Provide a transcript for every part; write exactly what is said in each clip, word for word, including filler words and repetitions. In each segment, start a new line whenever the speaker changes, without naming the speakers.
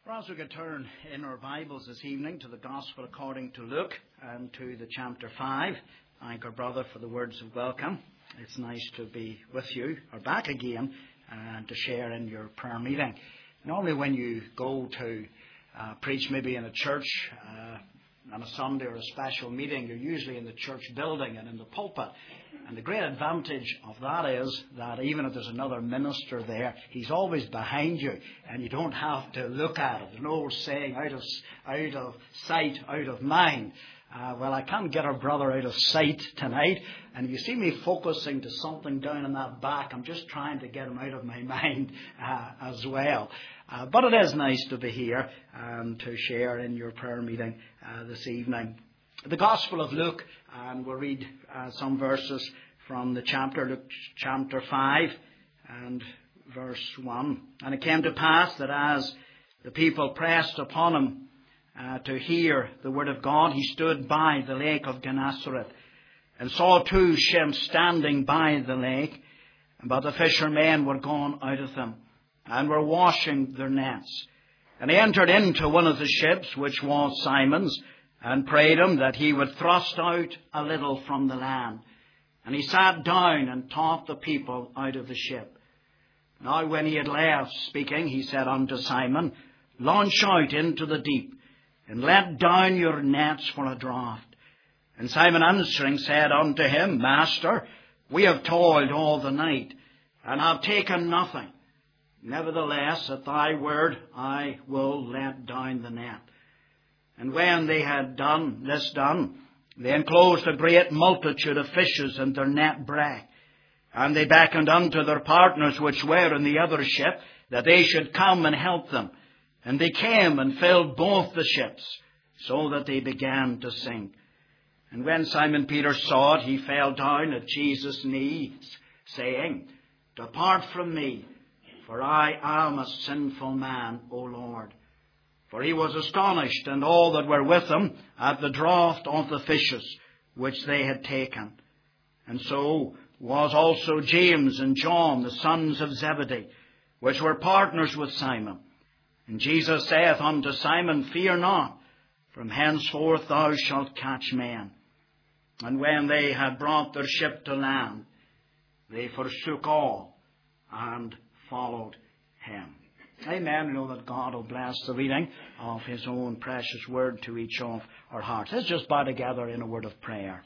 Perhaps we could turn in our Bibles this evening to the Gospel according to Luke and to the chapter five. Thank our brother for the words of welcome. It's nice to be with you, or back again, and to share in your prayer meeting. Normally when you go to uh, preach maybe in a church uh, on a Sunday or a special meeting, you're usually in the church building and in the pulpit. And the great advantage of that is that even if there's another minister there, he's always behind you and you don't have to look at it. There's no old saying, out of, out of sight, out of mind. Uh, well, I can't get our brother out of sight tonight. And if you see me focusing to something down in that back, I'm just trying to get him out of my mind uh, as well. Uh, but it is nice to be here and to share in your prayer meeting uh, this evening. The Gospel of Luke, and we'll read uh, some verses from the chapter, Luke chapter five and verse one. And it came to pass that as the people pressed upon him uh, to hear the word of God, he stood by the lake of Gennesaret and saw two ships standing by the lake, but the fishermen were gone out of them and were washing their nets. And he entered into one of the ships, which was Simon's, and prayed him that he would thrust out a little from the land. And he sat down and taught the people out of the ship. Now when he had left speaking, he said unto Simon, Launch out into the deep, and let down your nets for a draught. And Simon answering said unto him, Master, we have toiled all the night, and have taken nothing. Nevertheless, at thy word I will let down the net. And when they had done this done, they enclosed a great multitude of fishes, and their net brake. And they beckoned unto their partners which were in the other ship, that they should come and help them. And they came and filled both the ships, so that they began to sink. And when Simon Peter saw it, he fell down at Jesus' knees, saying, Depart from me, for I am a sinful man, O Lord. For he was astonished, and all that were with him, at the draught of the fishes which they had taken. And so was also James and John, the sons of Zebedee, which were partners with Simon. And Jesus saith unto Simon, Fear not, from henceforth thou shalt catch men. And when they had brought their ship to land, they forsook all and followed him. Amen. We know that God will bless the reading of his own precious word to each of our hearts. Let's just bow together in a word of prayer.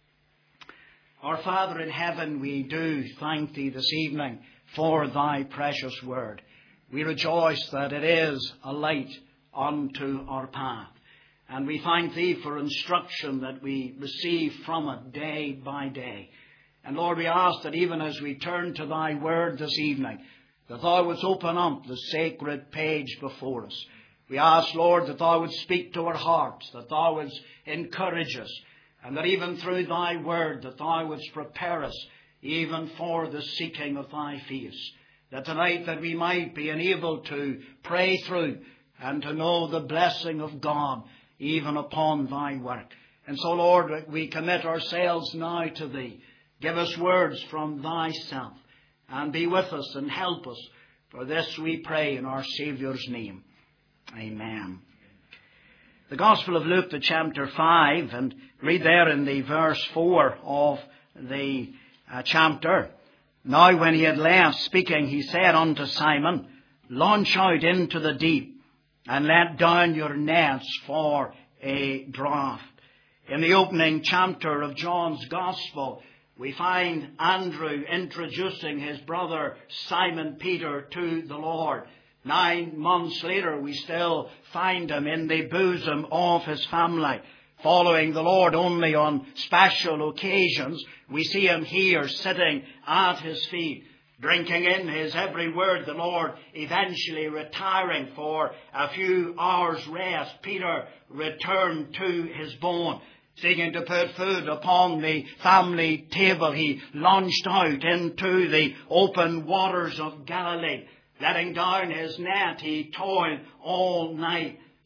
Our Father in heaven, we do thank thee this evening for thy precious word. We rejoice that it is a light unto our path. And we thank thee for instruction that we receive from it day by day. And Lord, we ask that even as we turn to thy word this evening, that thou wouldst open up the sacred page before us. We ask, Lord, that thou wouldst speak to our hearts, that thou wouldst encourage us, and that even through thy word, that thou wouldst prepare us even for the seeking of thy face. That tonight that we might be enabled to pray through and to know the blessing of God even upon thy work. And so, Lord, we commit ourselves now to thee. Give us words from thyself. And be with us and help us. For this we pray in our Saviour's name. Amen. The Gospel of Luke, the chapter five, and read there in the verse four of the uh, chapter. Now when he had left speaking, he said unto Simon, Launch out into the deep, and let down your nets for a draught. In the opening chapter of John's Gospel, we find Andrew introducing his brother Simon Peter to the Lord. Nine months later, we still find him in the bosom of his family. Following the Lord only on special occasions, we see him here sitting at his feet, drinking in his every word, the Lord eventually retiring for a few hours' rest. Peter returned to his bone. Seeking to put food upon the family table, he launched out into the open waters of Galilee. Letting down his net, he toiled all night,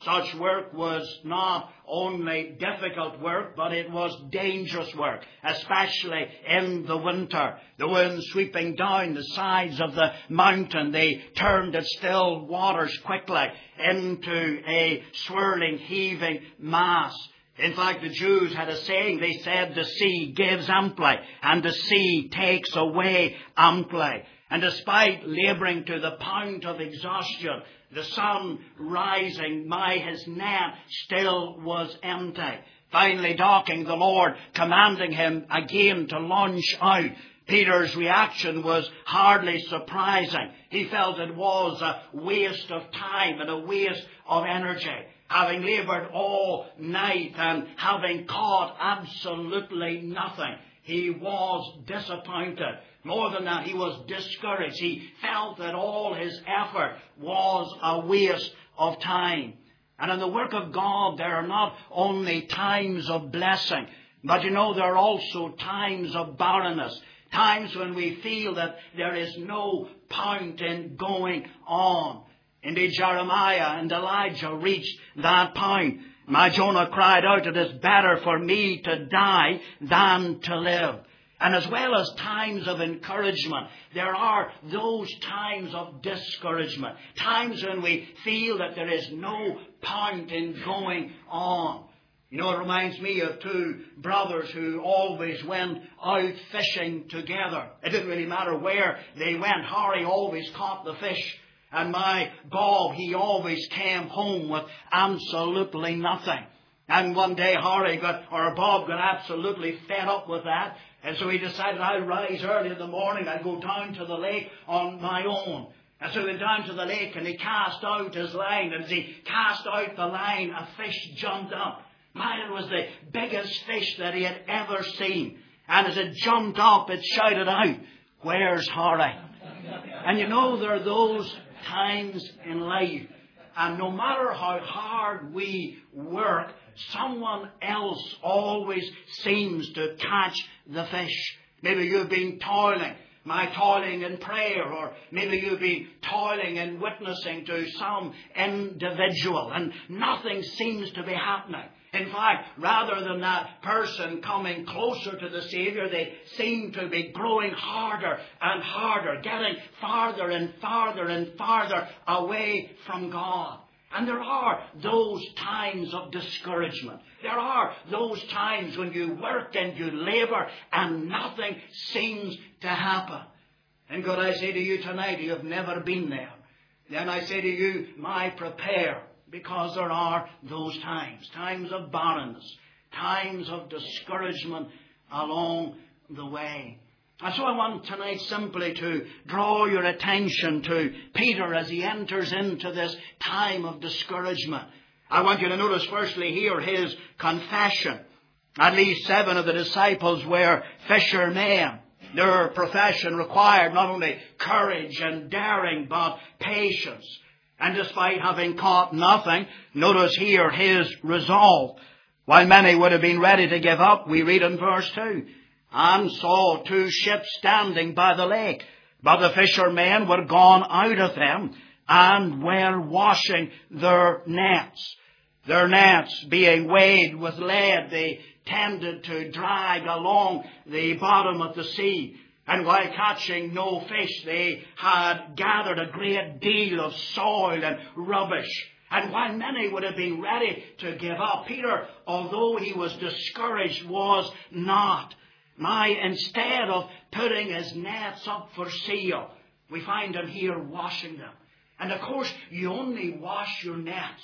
Such work was not only difficult work, but it was dangerous work, especially in the winter. The wind sweeping down the sides of the mountain, they turned its still waters quickly into a swirling, heaving mass. In fact, the Jews had a saying. They said, the sea gives amply, and the sea takes away amply. And despite labouring to the point of exhaustion, the sun rising, my his net still was empty. Finally docking, the Lord commanding him again to launch out. Peter's reaction was hardly surprising. He felt it was a waste of time and a waste of energy. Having laboured all night and having caught absolutely nothing, he was disappointed. More than that, he was discouraged. He felt that all his effort was a waste of time. And in the work of God, there are not only times of blessing, but you know, there are also times of barrenness. Times when we feel that there is no point in going on. Indeed, Jeremiah and Elijah reached that point. My Jonah cried out, it is better for me to die than to live. And as well as times of encouragement, there are those times of discouragement. Times when we feel that there is no point in going on. You know, it reminds me of two brothers who always went out fishing together. It didn't really matter where they went. Harry always caught the fish. And my Bob, he always came home with absolutely nothing. And one day Harry got, or Bob got absolutely fed up with that. And so he decided, I'll rise early in the morning, I'll go down to the lake on my own. And so he went down to the lake and he cast out his line. And as he cast out the line, a fish jumped up. Man, it was the biggest fish that he had ever seen. And as it jumped up, it shouted out, where's Harry? And you know, there are those times in life. And no matter how hard we work, someone else always seems to catch the fish. Maybe you've been toiling, my toiling in prayer, or maybe you've been toiling and witnessing to some individual, and nothing seems to be happening. In fact, rather than that person coming closer to the Saviour, they seem to be growing harder and harder, getting farther and farther and farther away from God. And there are those times of discouragement. There are those times when you work and you labour and nothing seems to happen. And God, I say to you tonight, you have never been there. Then I say to you, my prepare. Because there are those times, times of barrenness, times of discouragement along the way. And so I want tonight simply to draw your attention to Peter as he enters into this time of discouragement. I want you to notice firstly here his confession. At least seven of the disciples were fishermen. Their profession required not only courage and daring, but patience. And despite having caught nothing, notice here his resolve. While many would have been ready to give up, we read in verse two, and saw two ships standing by the lake, but the fishermen were gone out of them, and were washing their nets. Their nets being weighed with lead, they tended to drag along the bottom of the sea. And while catching no fish, they had gathered a great deal of soil and rubbish. And while many would have been ready to give up, Peter, although he was discouraged, was not. My, instead of putting his nets up for sale, we find him here washing them. And of course, you only wash your nets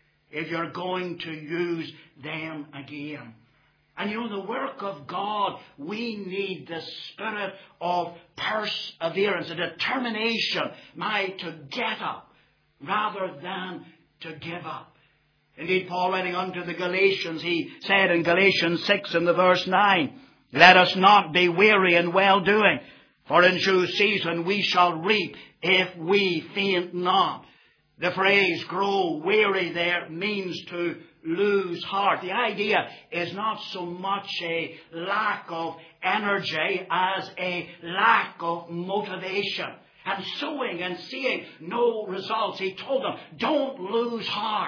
if you're going to use them again. And you know, the work of God, we need the spirit of perseverance, a determination, my, to get up rather than to give up. Indeed, Paul writing unto the Galatians, he said in Galatians six in the verse nine, let us not be weary in well-doing, for in due season we shall reap if we faint not. The phrase grow weary there means to lose heart. The idea is not so much a lack of energy as a lack of motivation. And sowing and seeing no results, he told them, don't lose heart.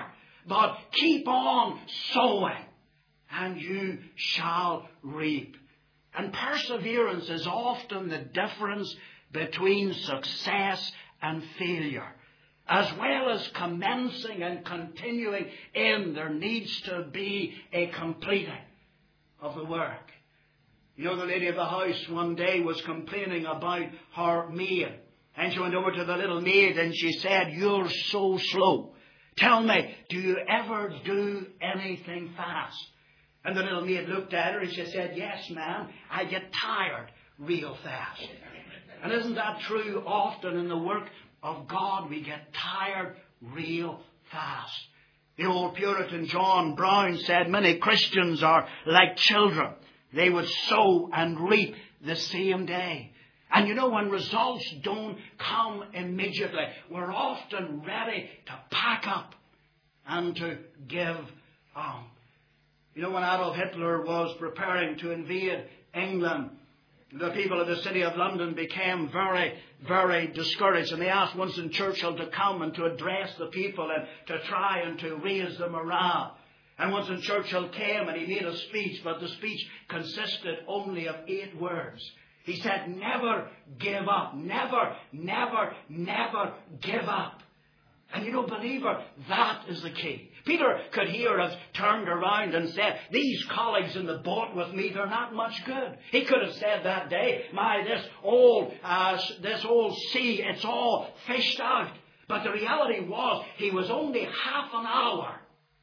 but keep on sowing, and you shall reap. And perseverance is often the difference between success and failure. As well as commencing and continuing in, there needs to be a completing of the work. You know, the lady of the house one day was complaining about her maid. And she went over to the little maid and she said, "You're so slow. Tell me, do you ever do anything fast?" And the little maid looked at her and she said, "Yes, ma'am, I get tired real fast." And isn't that true often in the work of God? We get tired real fast. The old Puritan John Brown said many Christians are like children. They would sow and reap the same day. And you know, when results don't come immediately, we're often ready to pack up and to give up. You know, when Adolf Hitler was preparing to invade England, the people of the city of London became very, very discouraged. And they asked Winston Churchill to come and to address the people and to try and to raise the morale. And Winston Churchill came and he made a speech, but the speech consisted only of eight words. He said, "Never give up. Never, never, never give up." And you know, believer, that is the key. Peter could hear us turned around and said, "These colleagues in the boat with me, they're not much good." He could have said that day, "My, this old, uh, this old sea, it's all fished out." But the reality was, he was only half an hour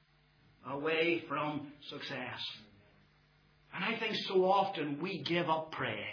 away from success. And I think so often we give up praying.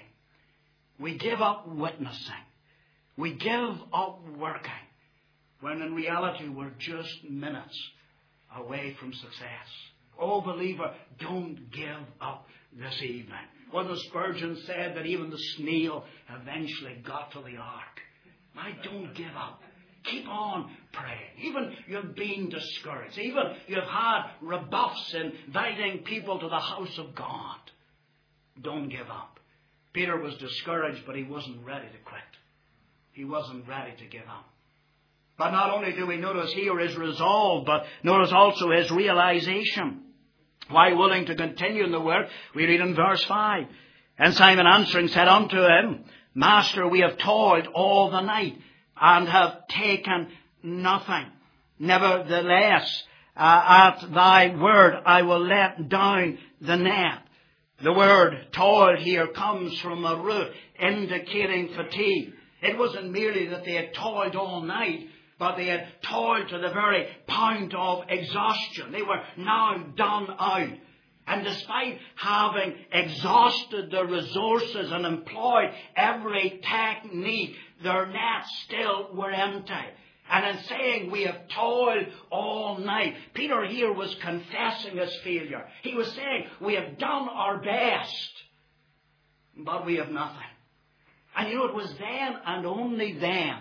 We give up witnessing. We give up working, when in reality we're just minutes away from success. Oh, believer, don't give up this evening. Wasn't Spurgeon said that even the snail eventually got to the ark? My, don't give up. Keep on praying. Even you've been discouraged. Even you've had rebuffs in inviting people to the house of God. Don't give up. Peter was discouraged, but he wasn't ready to quit. He wasn't ready to give up. But not only do we notice here his resolve, but notice also his realization. Why willing to continue in the work? We read in verse five. "And Simon answering said unto him, Master, we have toiled all the night and have taken nothing. Nevertheless, uh, at thy word I will let down the net." The word toil here comes from a root indicating fatigue. It wasn't merely that they had toiled all night, but they had toiled to the very point of exhaustion. They were now done out. And despite having exhausted their resources and employed every technique, their nets still were empty. And in saying we have toiled all night, Peter here was confessing his failure. He was saying we have done our best, but we have nothing. And you know, it was then and only then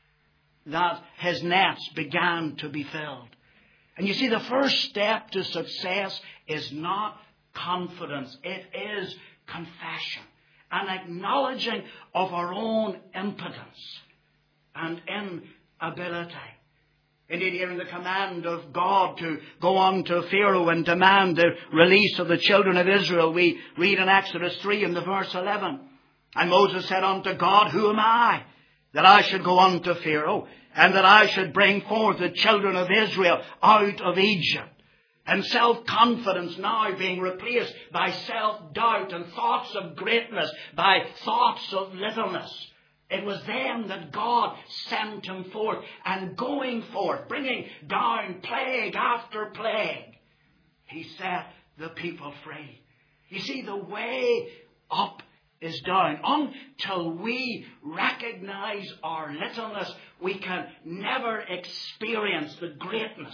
that his nets began to be filled. And you see, the first step to success is not confidence. It is confession. An acknowledging of our own impotence and inability. Indeed, hearing the command of God to go on to Pharaoh and demand the release of the children of Israel, we read in Exodus three in the verse eleven. "And Moses said unto God, Who am I, that I should go unto Pharaoh, and that I should bring forth the children of Israel out of Egypt?" And self-confidence now being replaced by self-doubt, and thoughts of greatness by thoughts of littleness. It was then that God sent him forth, and going forth, bringing down plague after plague, he set the people free. You see, the way up is down. Until we recognize our littleness, we can never experience the greatness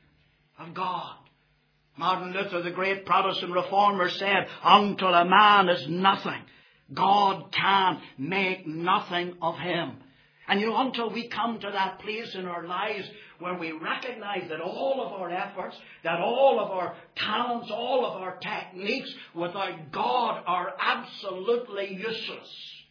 of God. Martin Luther, the great Protestant reformer, said, "Until a man is nothing, God can make nothing of him." And you know, until we come to that place in our lives where we recognize that all of our efforts, that all of our talents, all of our techniques without God are absolutely useless,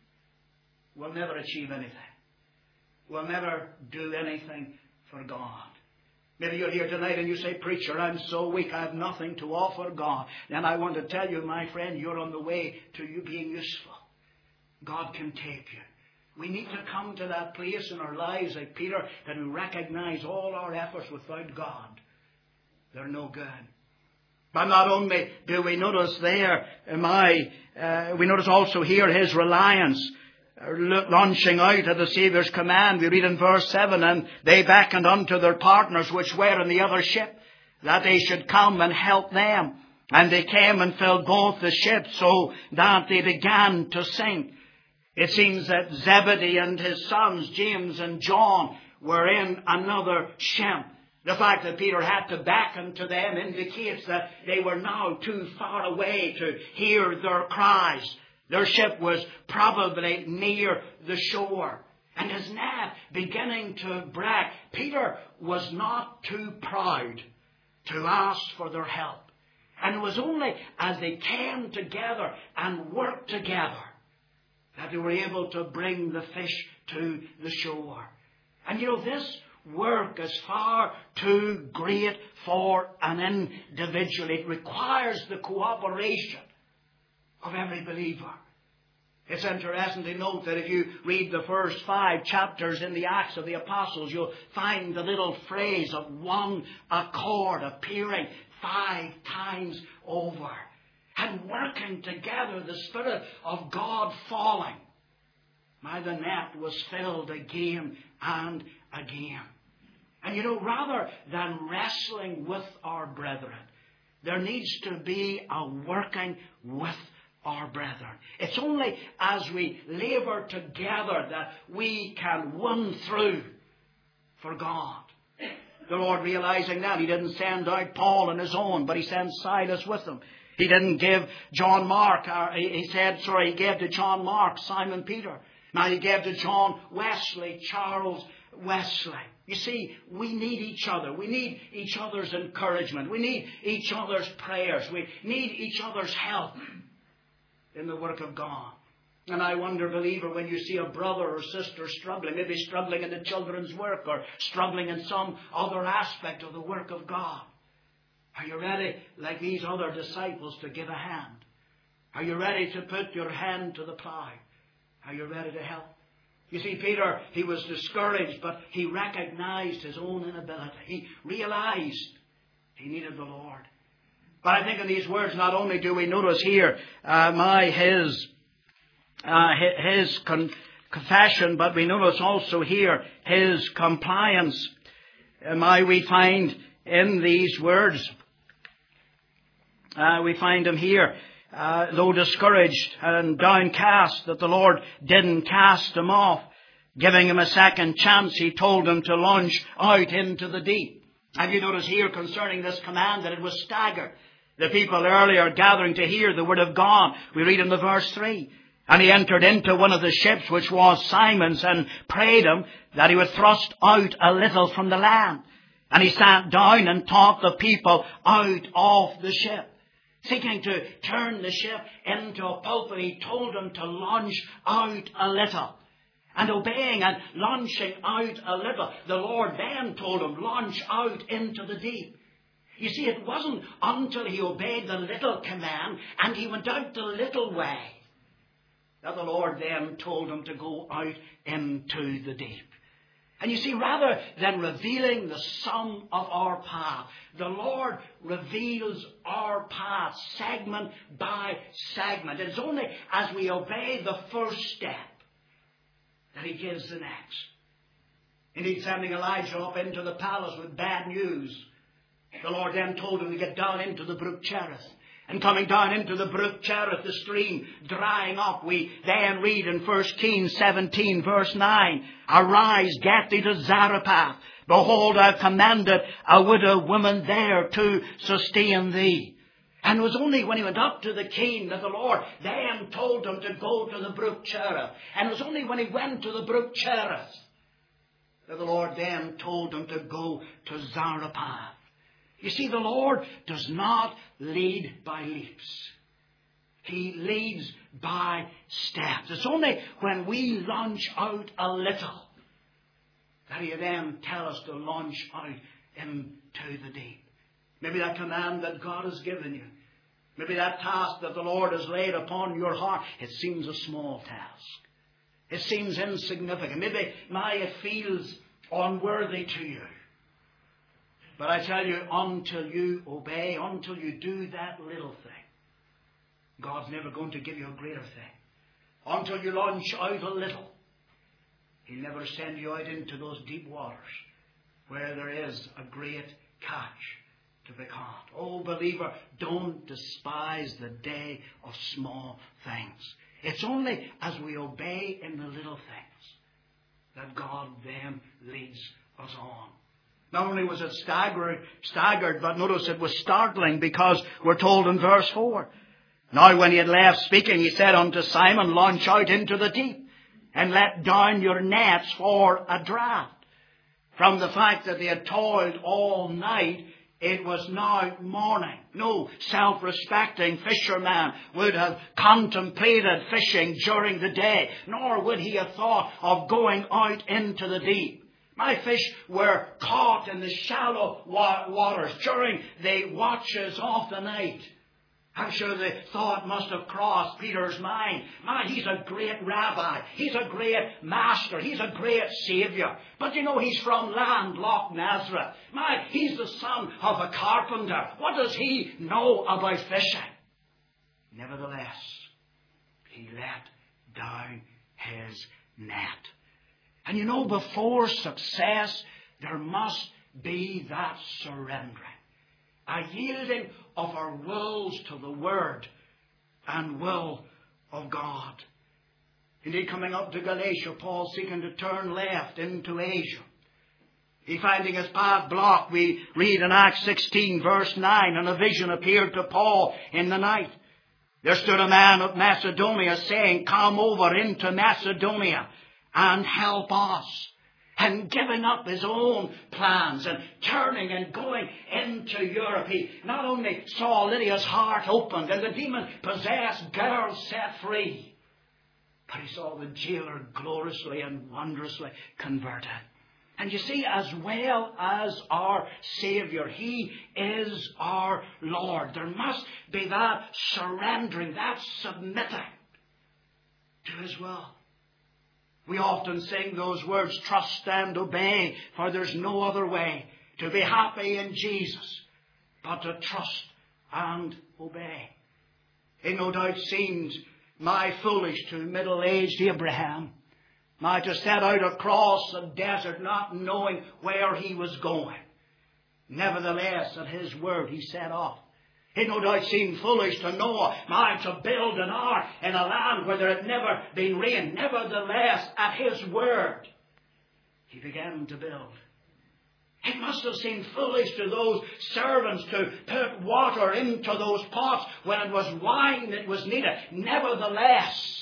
we'll never achieve anything. We'll never do anything for God. Maybe you're here tonight and you say, preacher, I'm so weak, I have nothing to offer God. Then I want to tell you, my friend, you're on the way to you being useful. God can take you. We need to come to that place in our lives, like Peter, that we recognize all our efforts without God, they're no good. But not only do we notice there, my, uh, we notice also here his reliance, uh, launching out at the Saviour's command. We read in verse seven, and they beckoned unto their partners which were in the other ship, that they should come and help them. And they came and filled both the ships, so that they began to sink. It seems that Zebedee and his sons, James and John, were in another ship. The fact that Peter had to beckon to them indicates that they were now too far away to hear their cries. Their ship was probably near the shore. And his net beginning to break, Peter was not too proud to ask for their help. And it was only as they came together and worked together that they were able to bring the fish to the shore. And you know, this work is far too great for an individual. It requires the cooperation of every believer. It's interesting to note that if you read the first five chapters in the Acts of the Apostles, you'll find the little phrase of one accord appearing five times over. And working together, the Spirit of God falling. My, the net was filled again and again. And you know, rather than wrestling with our brethren, there needs to be a working with our brethren. It's only as we labour together that we can win through for God. The Lord, realizing that, He didn't send out Paul on His own, but He sent Silas with him. He didn't give John Mark, or he said, sorry, He gave to John Mark, Simon Peter. Now He gave to John Wesley, Charles Wesley. You see, we need each other. We need each other's encouragement. We need each other's prayers. We need each other's help in the work of God. And I wonder, believer, when you see a brother or sister struggling, maybe struggling in the children's work or struggling in some other aspect of the work of God, are you ready, like these other disciples, to give a hand? Are you ready to put your hand to the plow? Are you ready to help? You see, Peter, he was discouraged, but he recognized his own inability. He realized he needed the Lord. But I think in these words, not only do we notice here uh, my his uh, his con- confession, but we notice also here his compliance. Uh, my we find in these words, uh, we find him here. Uh, though discouraged and downcast, that the Lord didn't cast him off. Giving him a second chance, He told him to launch out into the deep. Have you noticed here concerning this command that it was staggered? The people earlier gathering to hear the word of God. We read in the verse three. And he entered into one of the ships, which was Simon's, and prayed him that he would thrust out a little from the land. And he sat down and taught the people out of the ship. Seeking to turn the ship into a pulpit, He told them to launch out a little. And obeying and launching out a little, the Lord then told him, launch out into the deep. You see, it wasn't until he obeyed the little command and he went out the little way that the Lord then told him to go out into the deep. And you see, rather than revealing the sum of our path, the Lord reveals our path segment by segment. It's only as we obey the first step that He gives the next. Indeed, sending Elijah up into the palace with bad news, the Lord then told him to get down into the brook Cherith. And coming down into the brook Cherith, the stream drying up, we then read in First Kings seventeen, verse nine, Arise, get thee to Zarephath. Behold, I have commanded a widow woman there to sustain thee. And it was only when he went up to the king that the Lord then told him to go to the brook Cherith. And it was only when he went to the brook Cherith that the Lord then told him to go to Zarephath. You see, the Lord does not lead by leaps. He leads by steps. It's only when we launch out a little that He then tell us to launch out into the deep. Maybe that command that God has given you, maybe that task that the Lord has laid upon your heart, it seems a small task. It seems insignificant. Maybe my, it feels unworthy to you. But I tell you, until you obey, until you do that little thing, God's never going to give you a greater thing. Until you launch out a little, He'll never send you out into those deep waters where there is a great catch to be caught. Oh, believer, don't despise the day of small things. It's only as we obey in the little things that God then leads us on. Not only was it staggered, staggered, but notice it was startling, because we're told in verse four, now when He had left speaking, He said unto Simon, launch out into the deep and let down your nets for a draught. From the fact that they had toiled all night, it was now morning. No self-respecting fisherman would have contemplated fishing during the day, nor would he have thought of going out into the deep. My fish were caught in the shallow waters during the watches of the night. I'm sure the thought must have crossed Peter's mind. Man, he's a great rabbi. He's a great master. He's a great saviour. But you know, he's from landlocked Nazareth. Man, he's the son of a carpenter. What does he know about fishing? Nevertheless, he let down his net. And you know, before success, there must be that surrendering. A yielding of our wills to the Word and will of God. Indeed, coming up to Galatia, Paul seeking to turn left into Asia. He finding his path blocked. We read in Acts sixteen verse nine, and a vision appeared to Paul in the night. There stood a man of Macedonia saying, come over into Macedonia and help us. And giving up his own plans and turning and going into Europe, he not only saw Lydia's heart opened and the demon-possessed girl set free, but he saw the jailer gloriously and wondrously converted. And you see, as well as our Saviour, He is our Lord. There must be that surrendering, that submitting to His will. We often sing those words, trust and obey, for there's no other way to be happy in Jesus but to trust and obey. It no doubt seems my foolish to middle-aged Abraham, now to set out across the desert not knowing where he was going. Nevertheless, at His word he set off. It no doubt seemed foolish to Noah, now to build an ark in a land where there had never been rain. Nevertheless, at His word, he began to build. It must have seemed foolish to those servants to put water into those pots when it was wine that was needed. Nevertheless,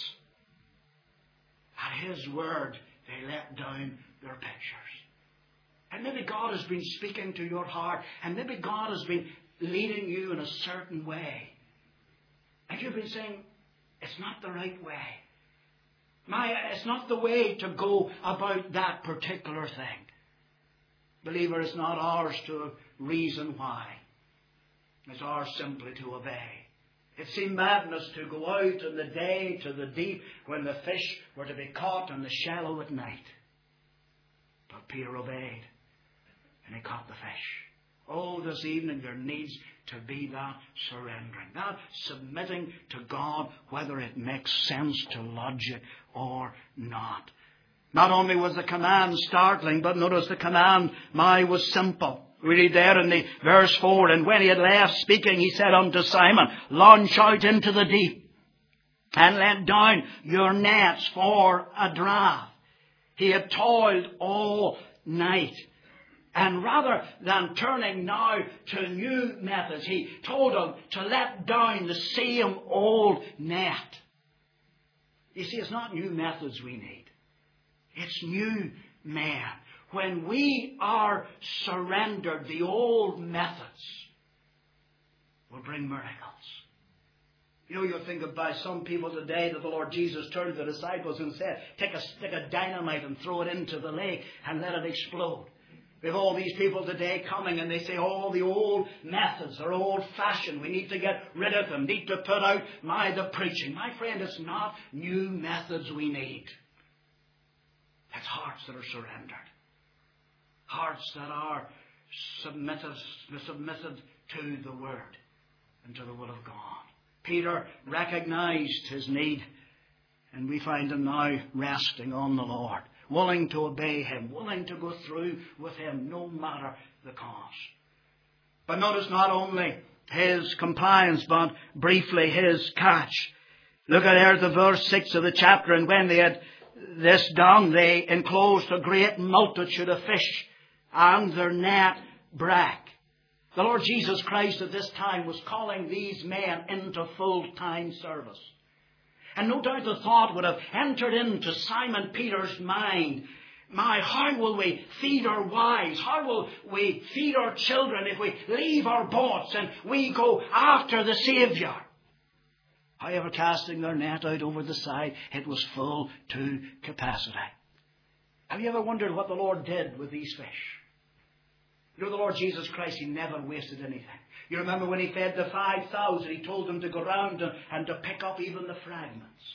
at His word, they let down their pitchers. And maybe God has been speaking to your heart, and maybe God has been leading you in a certain way. And you've been saying, it's not the right way. My, it's not the way to go about that particular thing. Believer, it's not ours to reason why. It's ours simply to obey. It seemed madness to go out in the day to the deep when the fish were to be caught in the shallow at night. But Peter obeyed, and he caught the fish. Oh, this evening there needs to be that surrendering, that submitting to God, whether it makes sense to logic or not. Not only was the command startling, but notice the command now was simple. We read there in the verse four, and when he had left speaking, he said unto Simon, launch out into the deep and let down your nets for a draught. He had toiled all night. And rather than turning now to new methods, he told them to let down the same old net. You see, it's not new methods we need. It's new men. When we are surrendered, the old methods will bring miracles. You know, you'll think about some people today that the Lord Jesus turned to the disciples and said, take a stick of dynamite and throw it into the lake and let it explode. We have all these people today coming and they say all the old methods are old-fashioned. We need to get rid of them. Need to put out my the preaching. My friend, it's not new methods we need. It's hearts that are surrendered. Hearts that are submitted, submitted to the Word and to the will of God. Peter recognized his need, and we find him now resting on the Lord, willing to obey Him, willing to go through with Him no matter the cost. But notice not only his compliance, but briefly his catch. Look at there the verse six of the chapter. And when they had this done, they enclosed a great multitude of fish, and their net brake. The Lord Jesus Christ at this time was calling these men into full-time service. And no doubt the thought would have entered into Simon Peter's mind. My, how will we feed our wives? How will we feed our children if we leave our boats and we go after the Saviour? However, casting their net out over the side, it was full to capacity. Have you ever wondered what the Lord did with these fish? You know, the Lord Jesus Christ, He never wasted anything. You remember when He fed the five thousand, He told them to go round and, and to pick up even the fragments.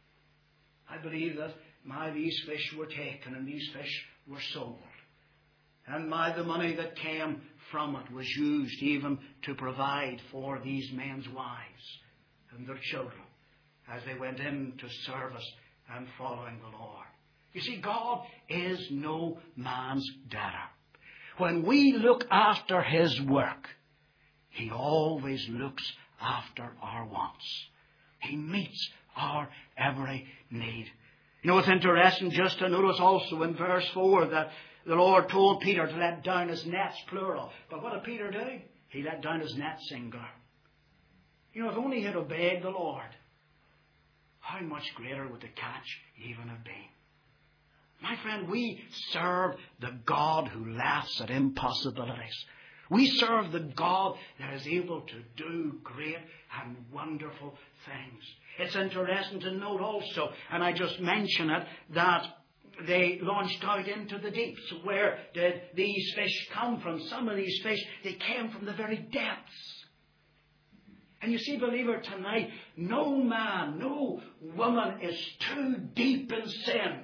I believe that my these fish were taken and these fish were sold. And my the money that came from it was used even to provide for these men's wives and their children as they went into service and following the Lord. You see, God is no man's debtor. When we look after His work, He always looks after our wants. He meets our every need. You know, it's interesting just to notice also in verse four that the Lord told Peter to let down his nets, plural. But what did Peter do? He let down his net, singular. You know, if only he had obeyed the Lord, how much greater would the catch even have been? My friend, we serve the God who laughs at impossibilities. We serve the God that is able to do great and wonderful things. It's interesting to note also, and I just mention it, that they launched out into the deeps. Where did these fish come from? Some of these fish, they came from the very depths. And you see, believer, tonight, no man, no woman is too deep in sin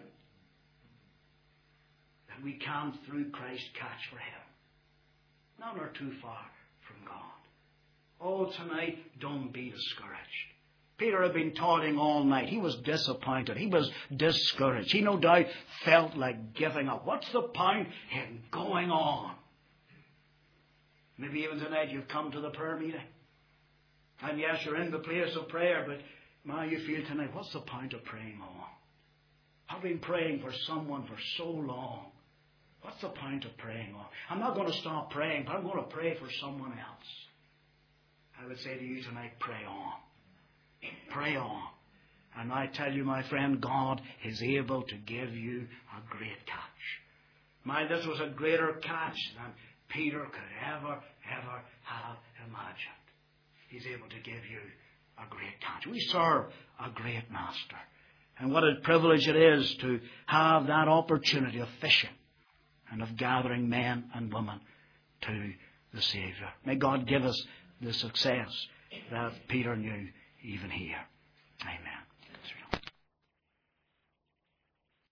that we can't, through Christ, catch for Him. None are too far from God. Oh, tonight, don't be discouraged. Peter had been toiling all night. He was disappointed. He was discouraged. He no doubt felt like giving up. What's the point in going on? Maybe even tonight you've come to the prayer meeting. And yes, you're in the place of prayer, but my, you feel tonight, what's the point of praying on? I've been praying for someone for so long. What's the point of praying on? I'm not going to stop praying, but I'm going to pray for someone else. I would say to you tonight, pray on. Pray on. And I tell you, my friend, God is able to give you a great catch. My, this was a greater catch than Peter could ever, ever have imagined. He's able to give you a great catch. We serve a great master. And what a privilege it is to have that opportunity of fishing and of gathering men and women to the Saviour. May God give us the success that Peter knew even here. Amen.